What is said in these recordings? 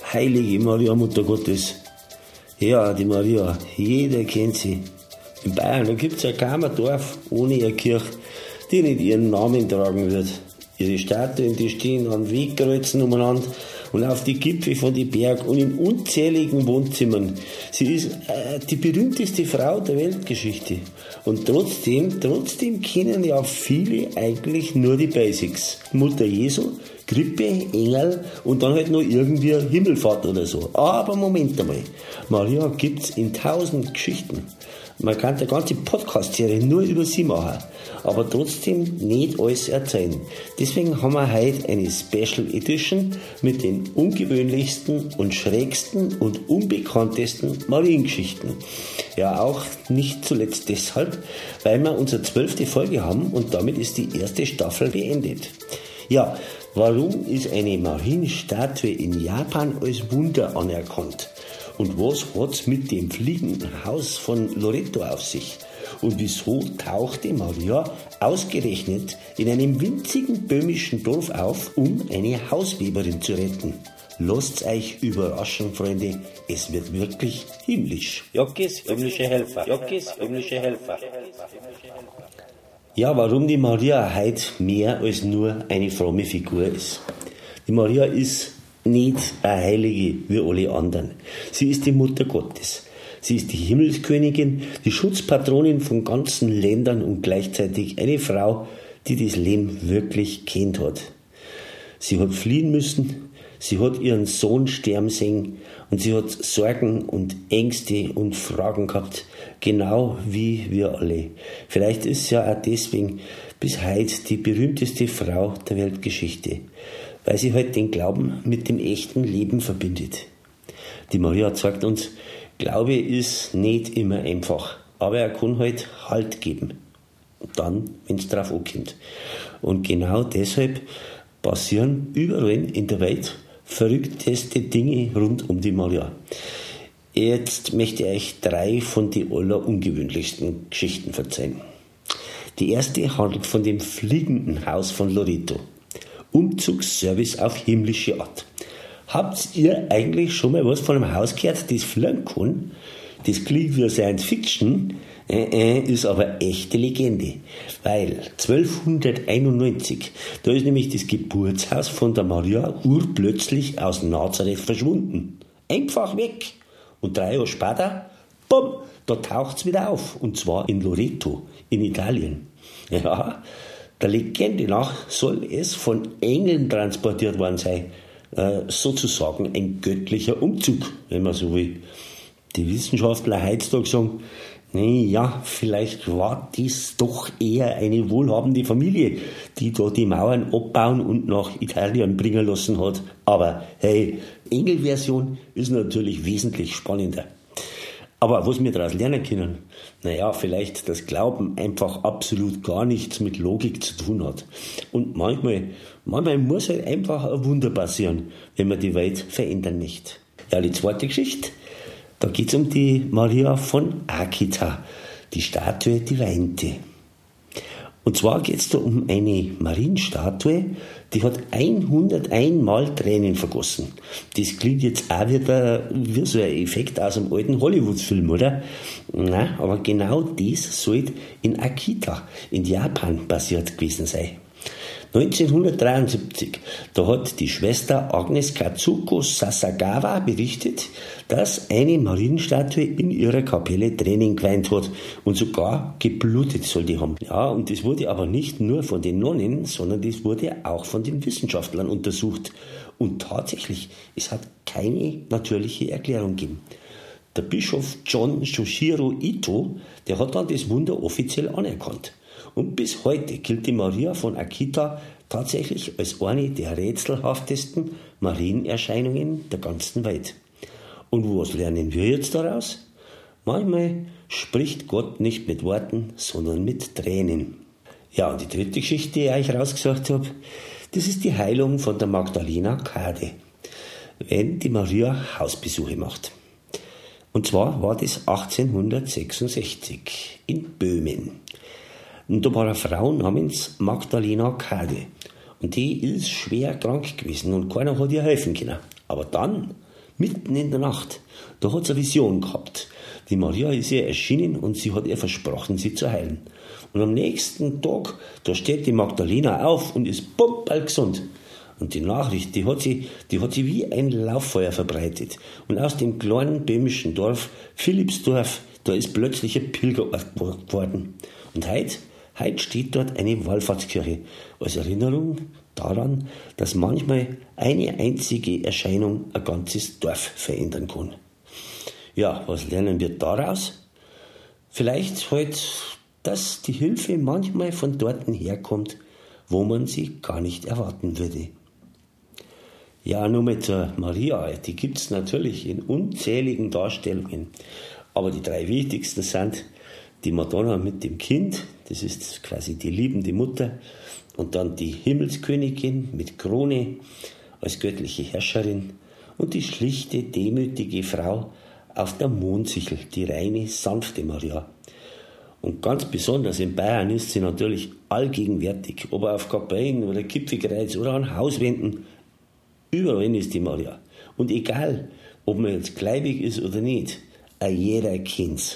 heilige Maria, Mutter Gottes. Ja, die Maria, jeder kennt sie. In Bayern, da gibt's ja kaum ein Dorf ohne eine Kirche, die nicht ihren Namen tragen wird. Ihre Statuen, die stehen an Wegkreuzen umeinander und auf die Gipfel von den Bergen und in unzähligen Wohnzimmern. Sie ist die berühmteste Frau der Weltgeschichte. Und trotzdem kennen ja viele eigentlich nur die Basics. Mutter Jesu, Krippe, Engel und dann halt noch irgendwie Himmelfahrt oder so. Aber Moment einmal, Maria gibt's in 1000 Geschichten. Man kann eine ganze Podcast-Serie nur über sie machen, aber trotzdem nicht alles erzählen. Deswegen haben wir heute eine Special Edition mit den ungewöhnlichsten und schrägsten und unbekanntesten Mariengeschichten. Ja, auch nicht zuletzt deshalb, weil wir unsere 12. Folge haben und damit ist die erste Staffel beendet. Ja, warum ist eine Marienstatue in Japan als Wunder anerkannt? Und was hat's mit dem fliegenden Haus von Loreto auf sich? Und wieso tauchte Maria ausgerechnet in einem winzigen böhmischen Dorf auf, um eine Hausweberin zu retten? Lasst euch überraschen, Freunde, es wird wirklich himmlisch. Jockis, himmlische Helfer. Jockis, himmlische Helfer. Ja, warum die Maria heute mehr als nur eine fromme Figur ist. Die Maria ist nicht eine Heilige wie alle anderen. Sie ist die Mutter Gottes. Sie ist die Himmelskönigin, die Schutzpatronin von ganzen Ländern und gleichzeitig eine Frau, die das Leben wirklich kennt hat. Sie hat fliehen müssen, sie hat ihren Sohn sterben sehen und sie hat Sorgen und Ängste und Fragen gehabt, genau wie wir alle. Vielleicht ist sie ja auch deswegen bis heute die berühmteste Frau der Weltgeschichte, weil sie halt den Glauben mit dem echten Leben verbindet. Die Maria sagt uns, Glaube ist nicht immer einfach, aber er kann halt Halt geben. Dann, wenn es drauf ankommt. Und genau deshalb passieren überall in der Welt verrückteste Dinge rund um die Maria. Jetzt möchte ich euch 3 von den allerungewöhnlichsten Geschichten erzählen. Die erste handelt von dem fliegenden Haus von Loreto. Umzugsservice auf himmlische Art. Habt ihr eigentlich schon mal was von einem Haus gehört, das fliegen kann? Das klingt wie Science Fiction, ist aber echte Legende. Weil 1291, da ist nämlich das Geburtshaus von der Maria urplötzlich aus Nazareth verschwunden. Einfach weg. Und 3 Jahre später, bumm, da taucht's wieder auf. Und zwar in Loreto, in Italien. Ja, der Legende nach soll es von Engeln transportiert worden sein. Sozusagen ein göttlicher Umzug, wenn man so will. Die Wissenschaftler heutzutage sagen, ja, vielleicht war das doch eher eine wohlhabende Familie, die da die Mauern abbauen und nach Italien bringen lassen hat. Aber hey, Engelversion ist natürlich wesentlich spannender. Aber was wir daraus lernen können, vielleicht, dass Glauben einfach absolut gar nichts mit Logik zu tun hat. Und manchmal muss halt einfach ein Wunder passieren, wenn man die Welt verändern möchte. Ja, die zweite Geschichte, da geht es um die Maria von Akita, die Statue, die weinte. Und zwar geht es da um eine Marienstatue, die hat 101 Mal Tränen vergossen. Das klingt jetzt auch wieder wie so ein Effekt aus einem alten Hollywood-Film, oder? Nein, aber genau das sollte in Akita, in Japan, passiert gewesen sein. 1973, da hat die Schwester Agnes Katsuko Sasagawa berichtet, dass eine Marienstatue in ihrer Kapelle Tränen geweint hat und sogar geblutet soll die haben. Ja, und das wurde aber nicht nur von den Nonnen, sondern das wurde auch von den Wissenschaftlern untersucht. Und tatsächlich, es hat keine natürliche Erklärung gegeben. Der Bischof John Shoshiro Ito, der hat dann das Wunder offiziell anerkannt. Und bis heute gilt die Maria von Akita tatsächlich als eine der rätselhaftesten Marienerscheinungen der ganzen Welt. Und was lernen wir jetzt daraus? Manchmal spricht Gott nicht mit Worten, sondern mit Tränen. Ja, und die dritte Geschichte, die ich euch rausgesucht habe, das ist die Heilung von der Magdalena Kade, wenn die Maria Hausbesuche macht. Und zwar war das 1866 in Böhmen. Und da war eine Frau namens Magdalena Kade. Und die ist schwer krank gewesen und keiner hat ihr helfen können. Aber dann mitten in der Nacht, da hat sie eine Vision gehabt. Die Maria ist ihr erschienen und sie hat ihr versprochen, sie zu heilen. Und am nächsten Tag, da steht die Magdalena auf und ist bald gesund. Und die Nachricht, die hat sie wie ein Lauffeuer verbreitet. Und aus dem kleinen böhmischen Dorf Philippsdorf, da ist plötzlich ein Pilgerort geworden. Und heute steht dort eine Wallfahrtskirche als Erinnerung daran, dass manchmal eine einzige Erscheinung ein ganzes Dorf verändern kann. Ja, was lernen wir daraus? Vielleicht halt, dass die Hilfe manchmal von dort herkommt, wo man sie gar nicht erwarten würde. Ja, nur mit der Maria, die gibt es natürlich in unzähligen Darstellungen. Aber die 3 wichtigsten sind die Madonna mit dem Kind, das ist quasi die liebende Mutter, und dann die Himmelskönigin mit Krone als göttliche Herrscherin und die schlichte, demütige Frau auf der Mondsichel, die reine, sanfte Maria. Und ganz besonders in Bayern ist sie natürlich allgegenwärtig, ob auf Kapellen oder Gipfelkreuz oder an Hauswänden. Überall ist die Maria. Und egal, ob man jetzt gläubig ist oder nicht, jeder kennt's.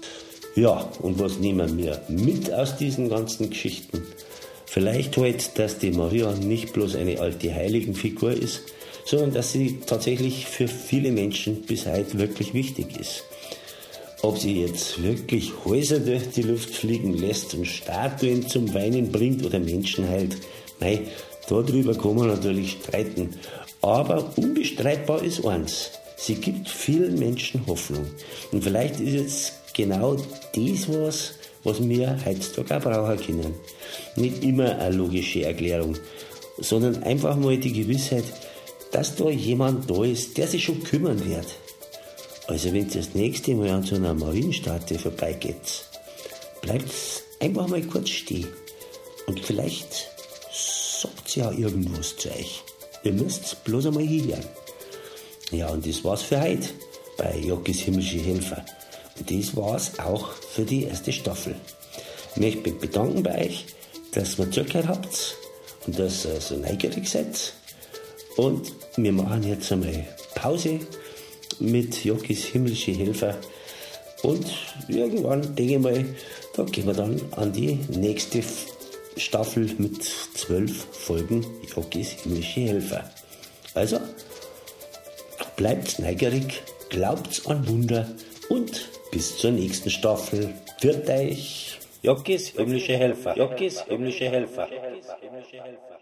Ja, und was nehmen wir mit aus diesen ganzen Geschichten? Vielleicht halt, dass die Maria nicht bloß eine alte Heiligenfigur ist, sondern dass sie tatsächlich für viele Menschen bis heute wirklich wichtig ist. Ob sie jetzt wirklich Häuser durch die Luft fliegen lässt und Statuen zum Weinen bringt oder Menschen heilt, nein, darüber kann man natürlich streiten. Aber unbestreitbar ist eins: Sie gibt vielen Menschen Hoffnung. Und vielleicht ist jetzt genau das was wir heutzutage auch brauchen können. Nicht immer eine logische Erklärung, sondern einfach mal die Gewissheit, dass da jemand da ist, der sich schon kümmern wird. Also wenn ihr das nächste Mal an so einer Marienstatue vorbeigeht, bleibt einfach mal kurz stehen. Und vielleicht sagt sie ja irgendwas zu euch. Ihr müsst bloß einmal hinhören. Ja, und das war's für heute bei Jockis himmlische Helfer. Und das war's auch für die erste Staffel. Ich möchte mich bedanken bei euch, dass ihr zugehört habt und dass ihr so neugierig seid. Und wir machen jetzt einmal Pause mit Jockis himmlische Helfer. Und irgendwann, denke ich mal, da gehen wir dann an die nächste Staffel mit 12 Folgen Jockis himmlische Helfer. Also, bleibt neugierig, glaubt an Wunder und bis zur nächsten Staffel. Für euch Jockis himmlische Helfer. Jockis himmlische Helfer.